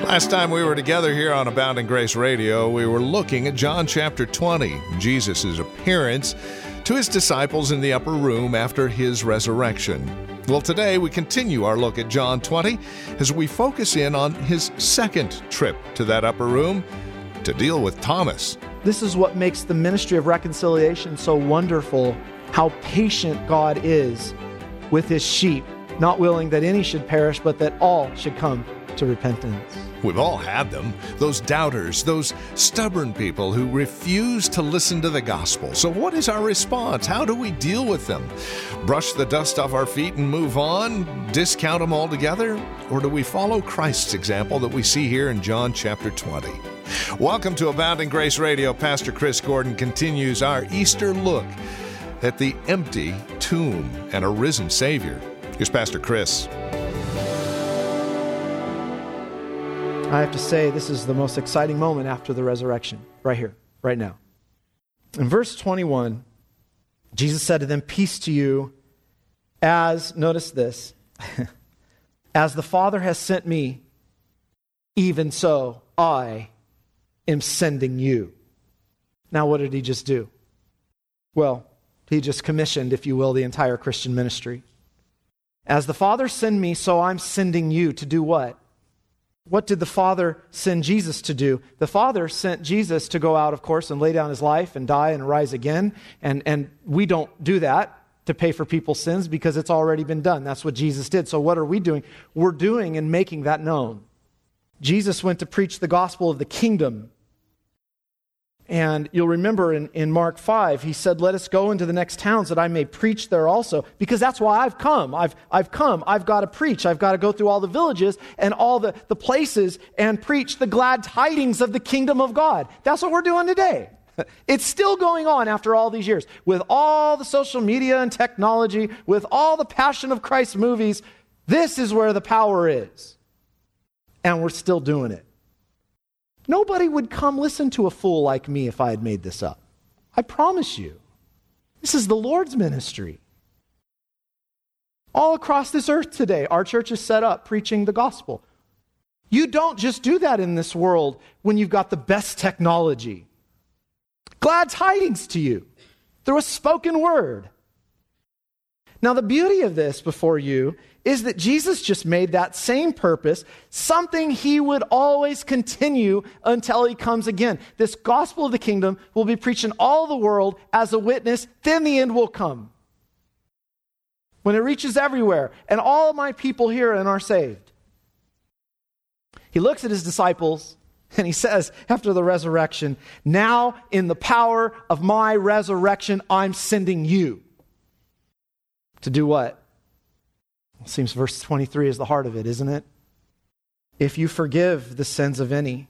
Last time we were together here on Abounding Grace Radio, we were looking at John chapter 20, Jesus' appearance to his disciples in the upper room after his resurrection. Well, today we continue our look at John 20 as we focus in on his second trip to that upper room to deal with Thomas. This is what makes the ministry of reconciliation so wonderful, how patient God is with his sheep, not willing that any should perish, but that all should come to repentance. We've all had them, those doubters, those stubborn people who refuse to listen to the gospel. So what is our response? How do we deal with them? Brush the dust off our feet and move on? Discount them altogether? Or do we follow Christ's example that we see here in John chapter 20? Welcome to Abounding Grace Radio. Pastor Chris Gordon continues our Easter look at the empty tomb and a risen Savior. Here's Pastor Chris. I have to say, this is the most exciting moment after the resurrection, right here, right now. In verse 21, Jesus said to them, "Peace to you, notice this, as the Father has sent me, even so I am sending you." Now, what did he just do? Well, he just commissioned, if you will, the entire Christian ministry. As the Father sent me, so I'm sending you to do what? What did the Father send Jesus to do? The Father sent Jesus to go out, of course, and lay down his life and die and rise again. And we don't do that to pay for people's sins because it's already been done. That's what Jesus did. So what are we doing? We're doing and making that known. Jesus went to preach the gospel of the kingdom. And you'll remember in Mark 5, he said, "Let us go into the next towns that I may preach there also." Because that's why I've come. I've come. I've got to preach. I've got to go through all the villages and all the places and preach the glad tidings of the kingdom of God. That's what we're doing today. It's still going on after all these years. With all the social media and technology, with all the Passion of Christ movies, this is where the power is. And we're still doing it. Nobody would come listen to a fool like me if I had made this up. I promise you. This is the Lord's ministry. All across this earth today, our church is set up preaching the gospel. You don't just do that in this world when you've got the best technology. Glad tidings to you through a spoken word. Now, the beauty of this before you is that Jesus just made that same purpose something he would always continue until he comes again. This gospel of the kingdom will be preached in all the world as a witness, then the end will come. When it reaches everywhere, and all of my people hear and are saved. He looks at his disciples and he says, after the resurrection, "Now in the power of my resurrection, I'm sending you." To do what? It seems verse 23 is the heart of it, isn't it? "If you forgive the sins of any,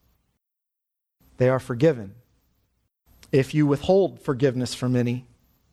they are forgiven. If you withhold forgiveness from any,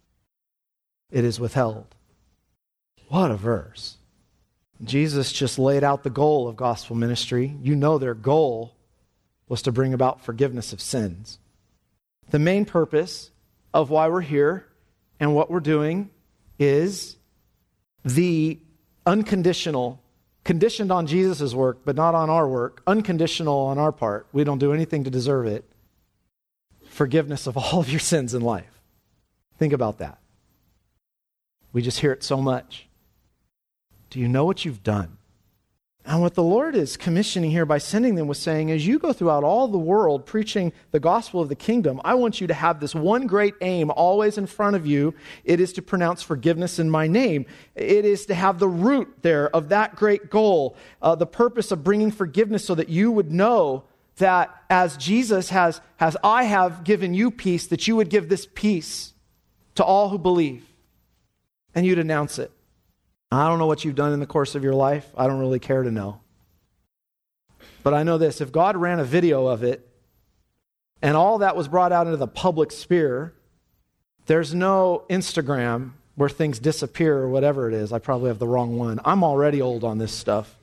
it is withheld." What a verse. Jesus just laid out the goal of gospel ministry. You know their goal was to bring about forgiveness of sins. The main purpose of why we're here and what we're doing is the unconditional, conditioned on Jesus' work, but not on our work, unconditional on our part. We don't do anything to deserve it. Forgiveness of all of your sins in life. Think about that. We just hear it so much. Do you know what you've done? And what the Lord is commissioning here by sending them was saying, as you go throughout all the world preaching the gospel of the kingdom, I want you to have this one great aim always in front of you. It is to pronounce forgiveness in my name. It is to have the root there of that great goal, the purpose of bringing forgiveness so that you would know that as Jesus has I have given you peace, that you would give this peace to all who believe. And you'd announce it. I don't know what you've done in the course of your life. I don't really care to know. But I know this, if God ran a video of it and all that was brought out into the public sphere, there's no Instagram where things disappear or whatever it is. I probably have the wrong one. I'm already old on this stuff.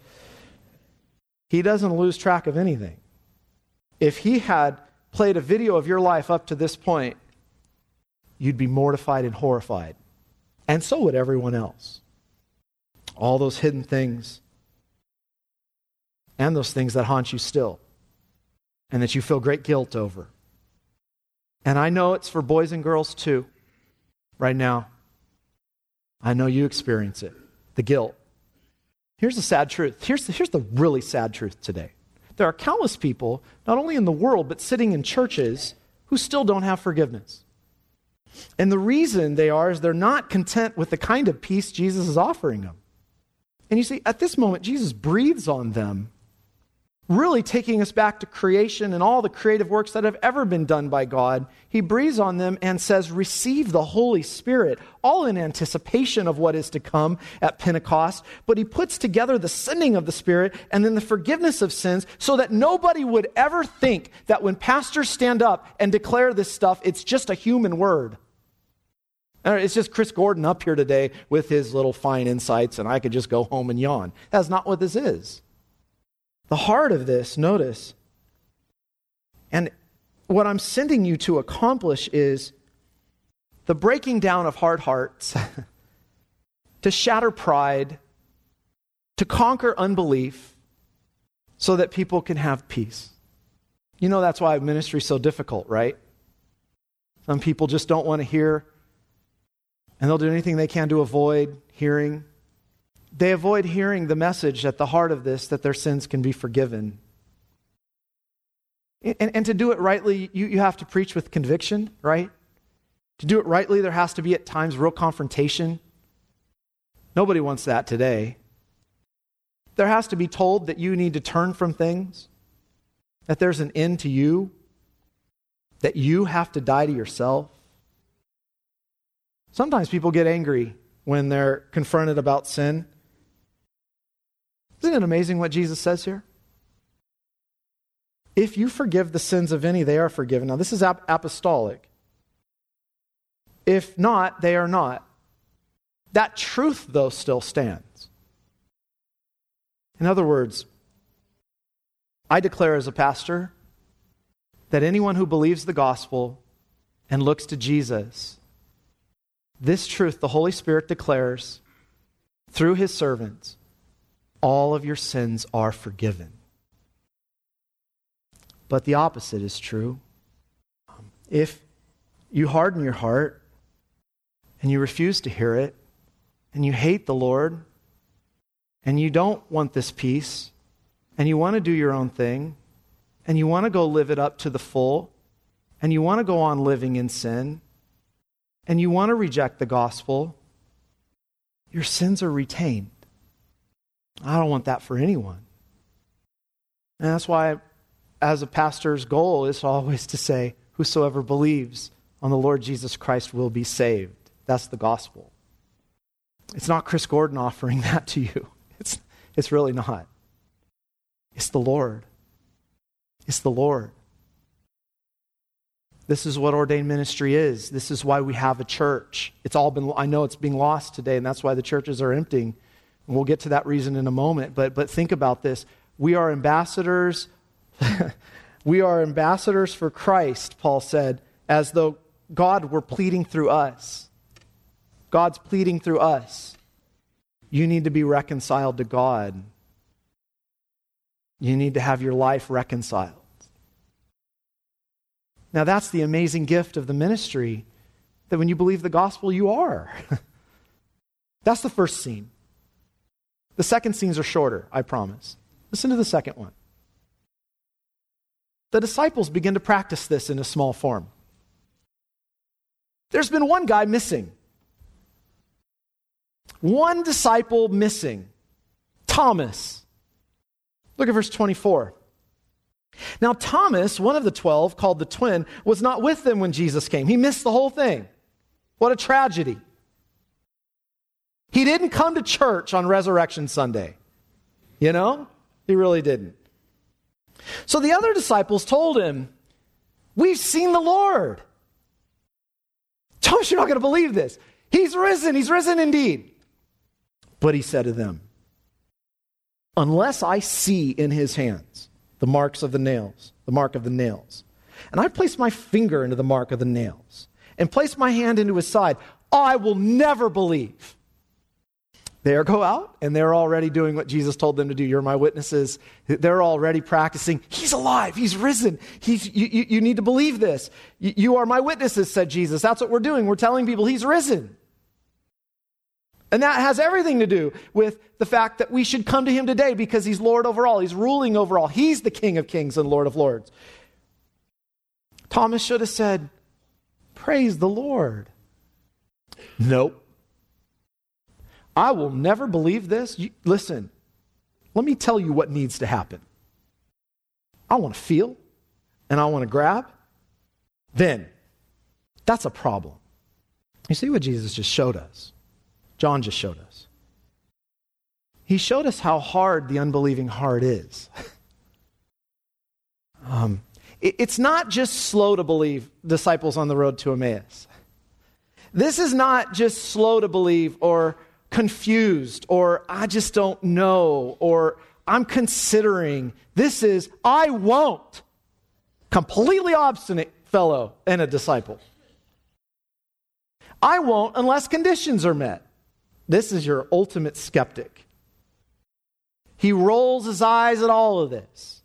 He doesn't lose track of anything. If he had played a video of your life up to this point, you'd be mortified and horrified. And so would everyone else. All those hidden things. and those things that haunt you still, and that you feel great guilt over. And I know it's for boys and girls too, right now. I know you experience it, the guilt. Here's the sad truth. Here's the really sad truth today. There are countless people, not only in the world, but sitting in churches who still don't have forgiveness. And the reason they are is they're not content with the kind of peace Jesus is offering them. And you see, at this moment, Jesus breathes on them, really taking us back to creation and all the creative works that have ever been done by God. He breathes on them and says, receive the Holy Spirit, all in anticipation of what is to come at Pentecost. But he puts together the sending of the Spirit and then the forgiveness of sins so that nobody would ever think that when pastors stand up and declare this stuff, it's just a human word. It's just Chris Gordon up here today with his little fine insights and I could just go home and yawn. That's not what this is. The heart of this, notice, and what I'm sending you to accomplish is the breaking down of hard hearts, to shatter pride, to conquer unbelief, so that people can have peace. You know that's why ministry is so difficult, right? Some people just don't want to hear, and they'll do anything they can to avoid hearing. They avoid hearing the message at the heart of this, that their sins can be forgiven. And to do it rightly, you have to preach with conviction, right? To do it rightly, there has to be at times real confrontation. Nobody wants that today. There has to be told that you need to turn from things, that there's an end to you, that you have to die to yourself. Sometimes people get angry when they're confronted about sin. Isn't it amazing what Jesus says here? If you forgive the sins of any, they are forgiven. Now, this is apostolic. If not, they are not. That truth, though, still stands. In other words, I declare as a pastor that anyone who believes the gospel and looks to Jesus, this truth the Holy Spirit declares through his servants, all of your sins are forgiven. But the opposite is true. If you harden your heart and you refuse to hear it and you hate the Lord and you don't want this peace and you want to do your own thing and you want to go live it up to the full and you want to go on living in sin and you want to reject the gospel, your sins are retained. I don't want that for anyone. And that's why, as a pastor's goal, is always to say, whosoever believes on the Lord Jesus Christ will be saved. That's the gospel. It's not Chris Gordon offering that to you. It's really not. It's the Lord. It's the Lord. This is what ordained ministry is. This is why we have a church. I know it's being lost today, and that's why the churches are emptying. And we'll get to that reason in a moment. But think about this. We are ambassadors. We are ambassadors for Christ, Paul said, as though God were pleading through us. God's pleading through us. You need to be reconciled to God. You need to have your life reconciled. Now that's the amazing gift of the ministry, that when you believe the gospel, you are. That's the first scene. The second scenes are shorter, I promise. Listen to the second one. The disciples begin to practice this in a small form. There's been one guy missing. One disciple missing. Thomas. Look at verse 24. Now Thomas, one of the 12, called the twin, was not with them when Jesus came. He missed the whole thing. What a tragedy. He didn't come to church on Resurrection Sunday. You know? He really didn't. So the other disciples told him, we've seen the Lord. Thomas, you're not going to believe this. He's risen indeed. But he said to them, unless I see in his hands the marks of the nails, the mark of the nails, and I place my finger into the mark of the nails, and place my hand into his side, I will never believe. They go out and they're already doing what Jesus told them to do. You're my witnesses. They're already practicing. He's alive. He's risen. You need to believe this. You are my witnesses, said Jesus. That's what we're doing. We're telling people he's risen. And that has everything to do with the fact that we should come to him today because he's Lord over all. He's ruling over all. He's the King of kings and Lord of lords. Thomas should have said, praise the Lord. Nope. I will never believe this. Listen, let me tell you what needs to happen. I want to feel and I want to grab. Then, that's a problem. You see what Jesus just showed us? John just showed us. He showed us how hard the unbelieving heart is. It's not just slow to believe, disciples on the road to Emmaus. This is not just slow to believe or confused or I just don't know or I'm considering. This is, I won't. Completely obstinate fellow and a disciple. I won't unless conditions are met. This is your ultimate skeptic. He rolls his eyes at all of this.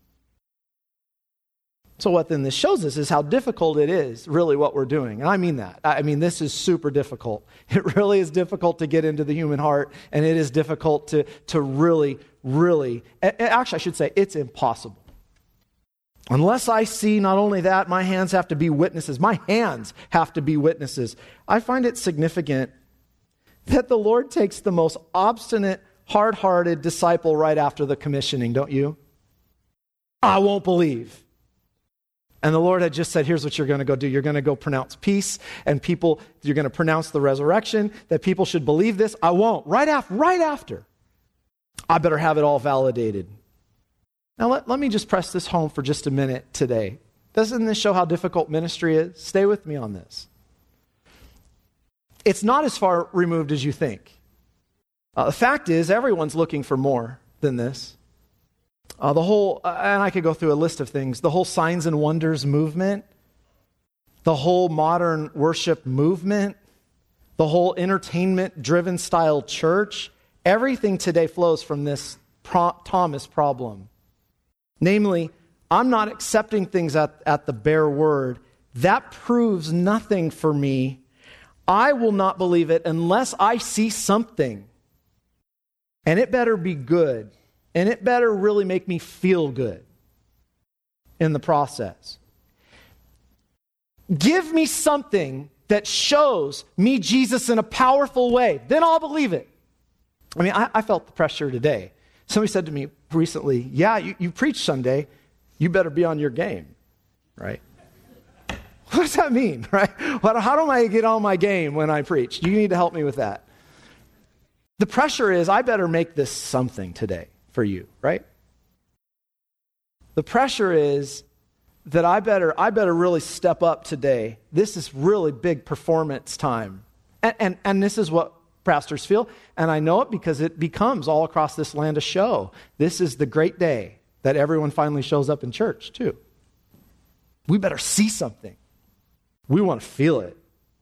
So what then this shows us is how difficult it is, really, what we're doing. And I mean that. I mean, this is super difficult. It really is difficult to get into the human heart, and it is difficult to really, actually, I should say, it's impossible. Unless I see not only that, my hands have to be witnesses. My hands have to be witnesses. I find it significant that the Lord takes the most obstinate, hard-hearted disciple right after the commissioning, don't you? I won't believe. And the Lord had just said, here's what you're going to go do. You're going to go pronounce peace, and you're going to pronounce the resurrection, that people should believe this. I won't. Right after. I better have it all validated. Now, let me just press this home for just a minute today. Doesn't this show how difficult ministry is? Stay with me on this. It's not as far removed as you think. The fact is, everyone's looking for more than this. The whole, and I could go through a list of things, the whole signs and wonders movement, the whole modern worship movement, the whole entertainment-driven style church, everything today flows from this Thomas problem. Namely, I'm not accepting things at the bare word. That proves nothing for me. I will not believe it unless I see something. And it better be good. And it better really make me feel good in the process. Give me something that shows me Jesus in a powerful way. Then I'll believe it. I mean, I felt the pressure today. Somebody said to me recently, yeah, you preach Sunday. You better be on your game, right? What does that mean, right? How do I get on my game when I preach? You need to help me with that. The pressure is I better make this something today for you, right? The pressure is that I better really step up today. This is really big performance time. And this is what pastors feel, and I know it because it becomes all across this land a show. This is the great day that everyone finally shows up in church, too. We better see something. We want to feel it.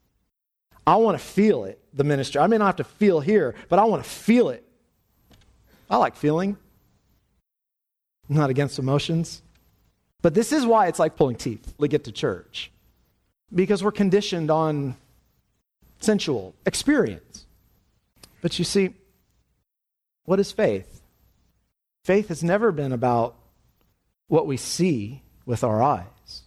I want to feel it, the ministry. I may not have to feel here, but I want to feel it. I like feeling. I'm not against emotions. But this is why it's like pulling teeth to get to church. Because we're conditioned on sensual experience. But you see, what is faith? Faith has never been about what we see with our eyes.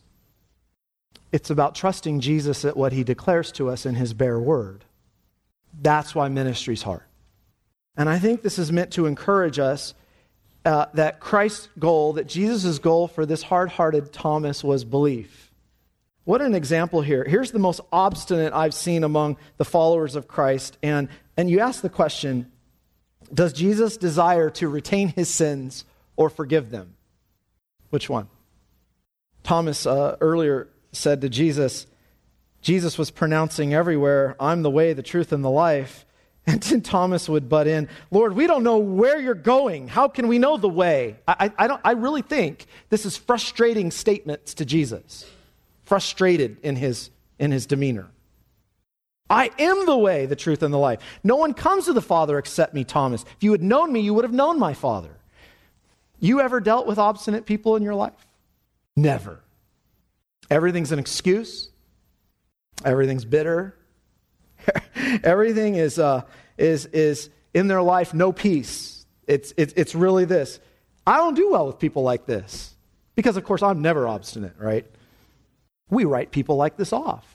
It's about trusting Jesus at what he declares to us in his bare word. That's why ministry's hard. And I think this is meant to encourage us that Christ's goal, that Jesus' goal for this hard-hearted Thomas was belief. What an example here. Here's the most obstinate I've seen among the followers of Christ. And you ask the question, does Jesus desire to retain his sins or forgive them? Which one? Thomas earlier said to Jesus was pronouncing everywhere, I'm the way, the truth, and the life. And then Thomas would butt in, Lord, we don't know where you're going. How can we know the way? I really think this is frustrating statements to Jesus. Frustrated in his demeanor. I am the way, the truth, and the life. No one comes to the Father except me, Thomas. If you had known me, you would have known my Father. You ever dealt with obstinate people in your life? Never. Everything's an excuse. Everything's bitter. Everything is in their life no peace. It's really this. I don't do well with people like this because, of course, I'm never obstinate, right? We write people like this off.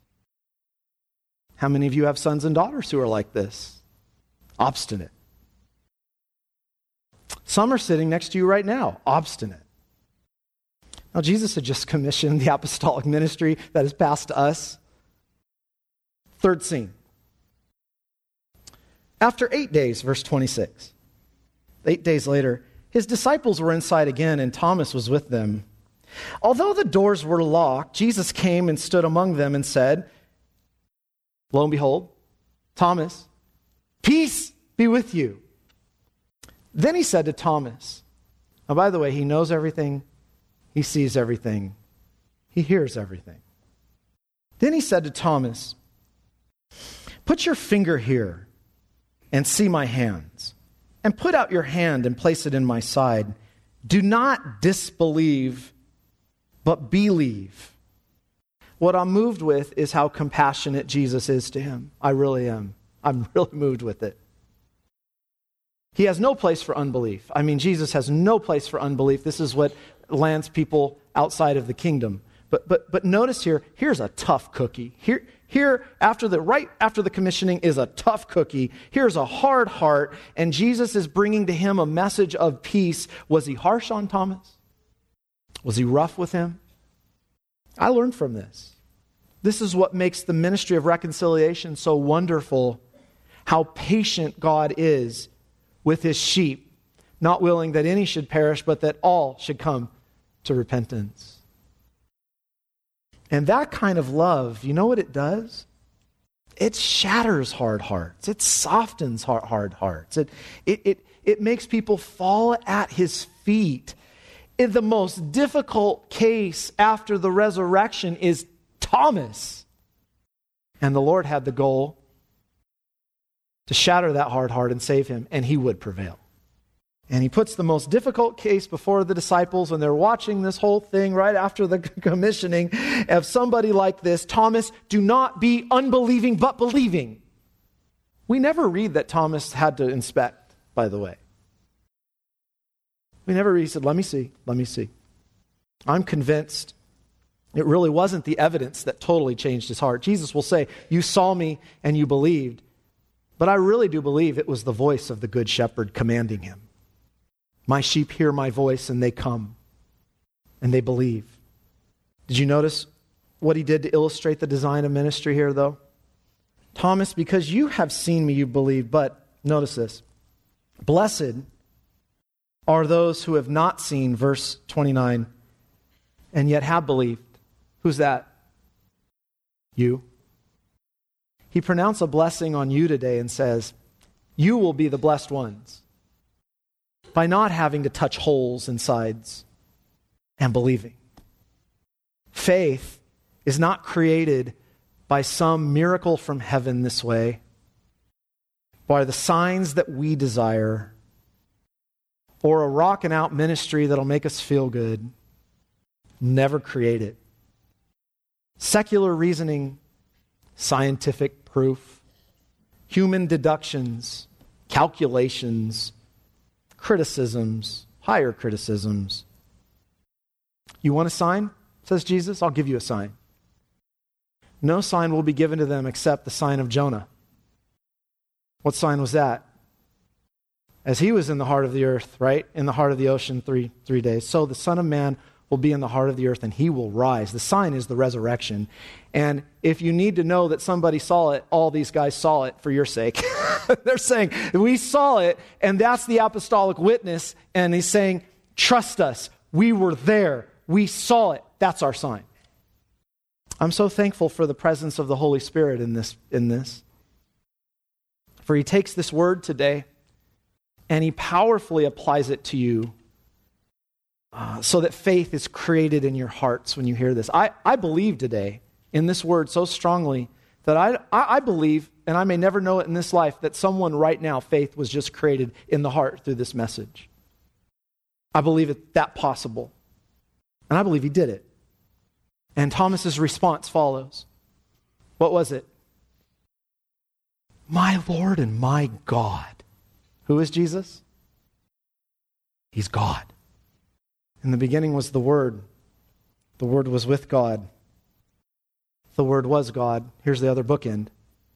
How many of you have sons and daughters who are like this? Obstinate. Some are sitting next to you right now, obstinate. Now, Jesus had just commissioned the apostolic ministry that is passed to us. Third scene. After 8 days, verse 26. 8 days later, his disciples were inside again, and Thomas was with them. Although the doors were locked, Jesus came and stood among them and said, lo and behold, Thomas, peace be with you. Then he said to Thomas, now by the way, he knows everything, he sees everything, he hears everything. Then he said to Thomas, put your finger here and see my hands, and put out your hand and place it in my side. Do not disbelieve, but believe. What I'm moved with is how compassionate Jesus is to him. I really am. I'm really moved with it. He has no place for unbelief. I mean, Jesus has no place for unbelief. This is what lands people outside of the kingdom. But notice here, here's a tough cookie. Here right after the commissioning is a tough cookie. Here's a hard heart, and Jesus is bringing to him a message of peace. Was he harsh on Thomas? Was he rough with him? I learned from this. This is what makes the ministry of reconciliation so wonderful, how patient God is with his sheep, not willing that any should perish, but that all should come to repentance. And that kind of love, you know what it does? It shatters hard hearts. It softens hard hearts. It makes people fall at his feet. In the most difficult case after the resurrection is Thomas. And the Lord had the goal to shatter that hard heart and save him, and he would prevail. And he puts the most difficult case before the disciples, and they're watching this whole thing right after the commissioning of somebody like this. Thomas, do not be unbelieving, but believing. We never read that Thomas had to inspect, by the way. We never read, he said, let me see. I'm convinced it really wasn't the evidence that totally changed his heart. Jesus will say, you saw me and you believed. But I really do believe it was the voice of the Good Shepherd commanding him. My sheep hear my voice and they come and they believe. Did you notice what he did to illustrate the design of ministry here, though? Thomas, because you have seen me, you believe. But notice this. Blessed are those who have not seen, verse 29, and yet have believed. Who's that? You. He pronounced a blessing on you today and says, you will be the blessed ones by not having to touch holes in sides and believing. Faith is not created by some miracle from heaven this way, by the signs that we desire, or a rocking out ministry that'll make us feel good. Never create it. Secular reasoning, scientific proof, human deductions, calculations, criticisms, higher criticisms. You want a sign, says Jesus? I'll give you a sign. No sign will be given to them except the sign of Jonah. What sign was that? As he was in the heart of the earth, right? In the heart of the ocean 3 days. So the Son of Man will be in the heart of the earth and he will rise. The sign is the resurrection. And if you need to know that somebody saw it, all these guys saw it for your sake. They're saying, we saw it, and that's the apostolic witness. And he's saying, trust us. We were there. We saw it. That's our sign. I'm so thankful for the presence of the Holy Spirit in this. For he takes this word today and he powerfully applies it to you so that faith is created in your hearts when you hear this. I believe today in this word so strongly that I believe, and I may never know it in this life, that someone right now, faith was just created in the heart through this message. I believe it that possible. And I believe he did it. And Thomas's response follows. What was it? My Lord and my God. Who is Jesus? He's God. In the beginning was the Word. The Word was with God. The Word was God. Here's the other bookend.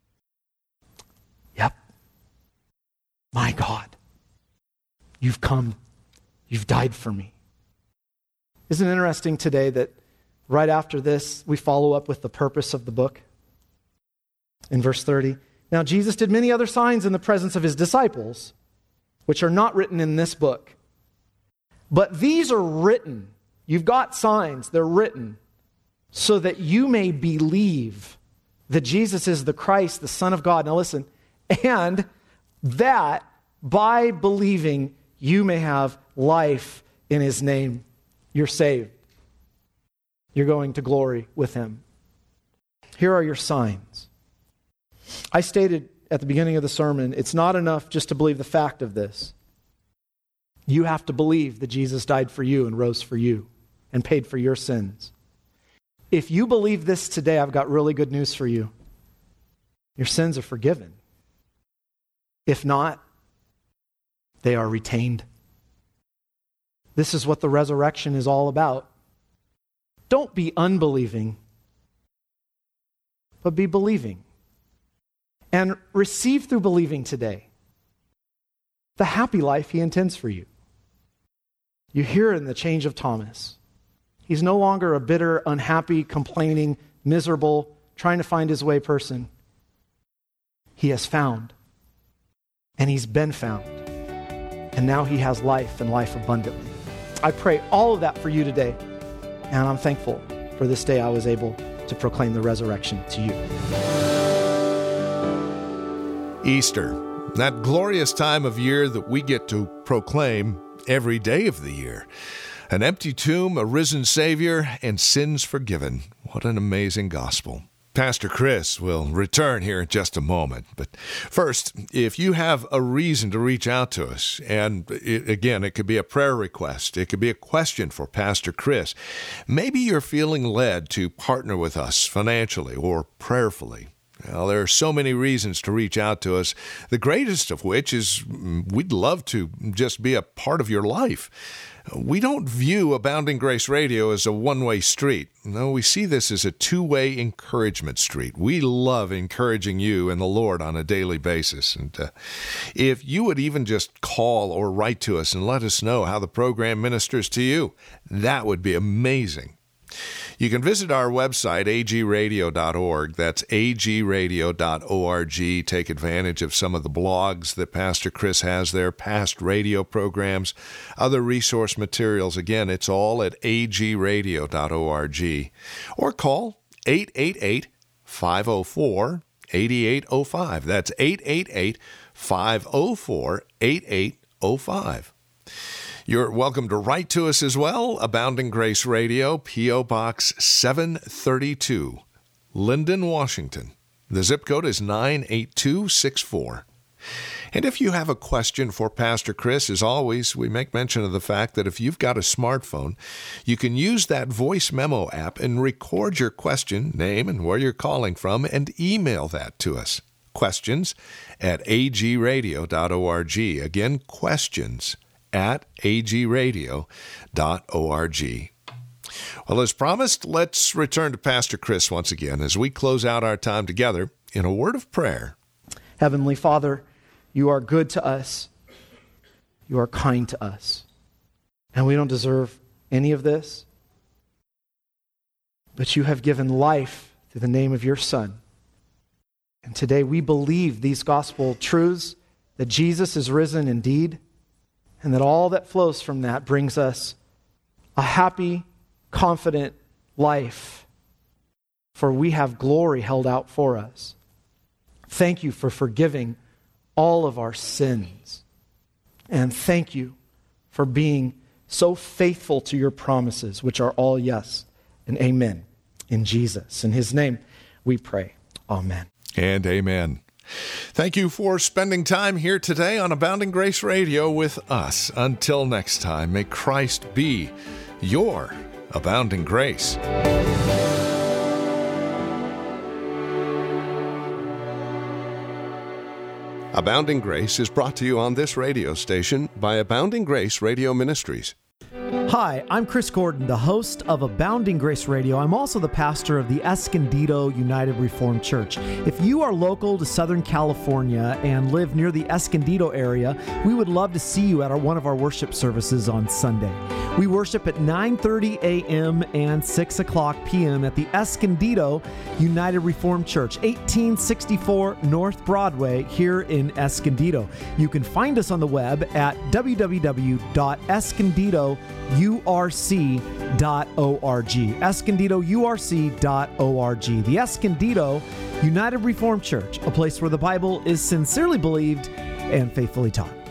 Yep. My God. You've come. You've died for me. Isn't it interesting today that right after this, we follow up with the purpose of the book? In verse 30, now Jesus did many other signs in the presence of his disciples, which are not written in this book. But these are written. You've got signs. They're written so that you may believe that Jesus is the Christ, the Son of God. Now listen, and that by believing you may have life in his name. You're saved. You're going to glory with him. Here are your signs. I stated at the beginning of the sermon, it's not enough just to believe the fact of this. You have to believe that Jesus died for you and rose for you and paid for your sins. If you believe this today, I've got really good news for you. Your sins are forgiven. If not, they are retained. This is what the resurrection is all about. Don't be unbelieving, but be believing. And receive through believing today the happy life he intends for you. You hear in the change of Thomas. He's no longer a bitter, unhappy, complaining, miserable, trying to find his way person. He has found, and he's been found. And now he has life and life abundantly. I pray all of that for you today. And I'm thankful for this day I was able to proclaim the resurrection to you. Easter, that glorious time of year that we get to proclaim every day of the year. An empty tomb, a risen Savior, and sins forgiven. What an amazing gospel. Pastor Chris will return here in just a moment. But first, if you have a reason to reach out to us, and it could be a prayer request, it could be a question for Pastor Chris, maybe you're feeling led to partner with us financially or prayerfully. Well, there are so many reasons to reach out to us, the greatest of which is we'd love to just be a part of your life. We don't view Abounding Grace Radio as a one-way street. No, we see this as a two-way encouragement street. We love encouraging you in the Lord on a daily basis. And if you would even just call or write to us and let us know how the program ministers to you, that would be amazing. You can visit our website, agradio.org. That's agradio.org. Take advantage of some of the blogs that Pastor Chris has there, past radio programs, other resource materials. Again, it's all at agradio.org. Or call 888-504-8805. That's 888-504-8805. You're welcome to write to us as well. Abounding Grace Radio, P.O. Box 732, Linden, Washington. The zip code is 98264. And if you have a question for Pastor Chris, as always, we make mention of the fact that if you've got a smartphone, you can use that voice memo app and record your question, name, and where you're calling from, and email that to us. Questions at agradio.org. Again, questions at agradio.org. Well, as promised, let's return to Pastor Chris once again as we close out our time together in a word of prayer. Heavenly Father, you are good to us. You are kind to us. And we don't deserve any of this. But you have given life through the name of your Son. And today we believe these gospel truths, that Jesus is risen indeed, and that all that flows from that brings us a happy, confident life, for we have glory held out for us. Thank you for forgiving all of our sins. And thank you for being so faithful to your promises, which are all yes and amen in Jesus. In his name we pray. Amen. And amen. Thank you for spending time here today on Abounding Grace Radio with us. Until next time, may Christ be your abounding grace. Abounding Grace is brought to you on this radio station by Abounding Grace Radio Ministries. Hi, I'm Chris Gordon, the host of Abounding Grace Radio. I'm also the pastor of the Escondido United Reformed Church. If you are local to Southern California and live near the Escondido area, we would love to see you at one of our worship services on Sunday. We worship at 9:30 a.m. and 6 o'clock p.m. at the Escondido United Reformed Church, 1864 North Broadway here in Escondido. You can find us on the web at www.escondidourc.org. escondidourc.org. The Escondido United Reformed Church, a place where the Bible is sincerely believed and faithfully taught.